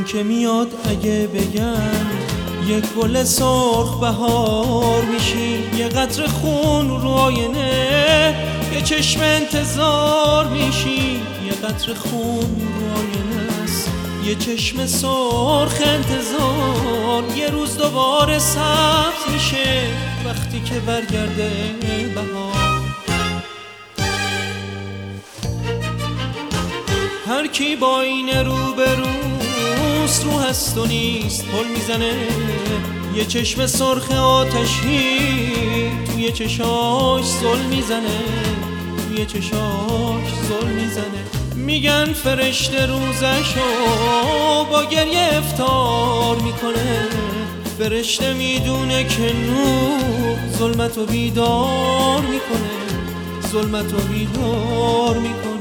اون که میاد اگه بگن یک گل سرخ بهار میشی، یه قطره خون رو آینه یه چشم انتظار میشی، یه قطره خون رو آینه است یه چشم سرخ انتظار. یه روز دوباره سبز میشه وقتی که برگرده بهار. هر کی با این روبروست رو هست و نیست پل میزنه، یه چشم سرخ آتشی توی چشاش زل میزنه، توی چشاش زل میزنه. میگن فرشته روزشو با گریه افطار میکنه، فرشته میدونه که نور ظلمتو بیدار میکنه، ظلمتو بیدار میکنه.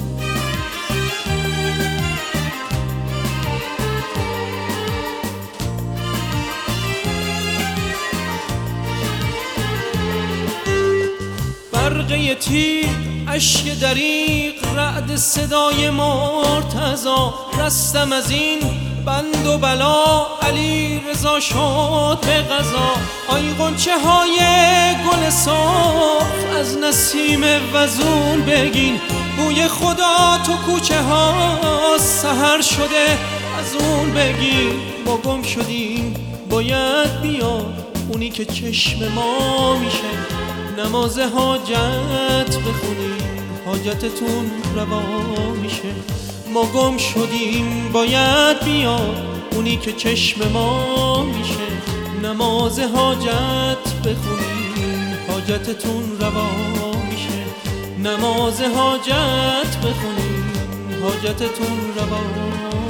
برقه تیر، اشک دریق، رعد صدای مرتضا. رستم از این بند و بلا، علی رضا شد به قضا. آی غنچه های گل سرخ از نسیم وزون بگین، بوی خدا تو کوچه ها سحر شده از اون بگین. ما گم شدیم باید بیاد اونی که چشم ما میشه، نماز حاجت بخونیم حاجتتون روا میشه. ما گم شدیم باید بیاد اونی که چشم ما میشه، نماز حاجت بخونیم حاجتتون روا میشه، نماز حاجت بخونیم حاجتتون روا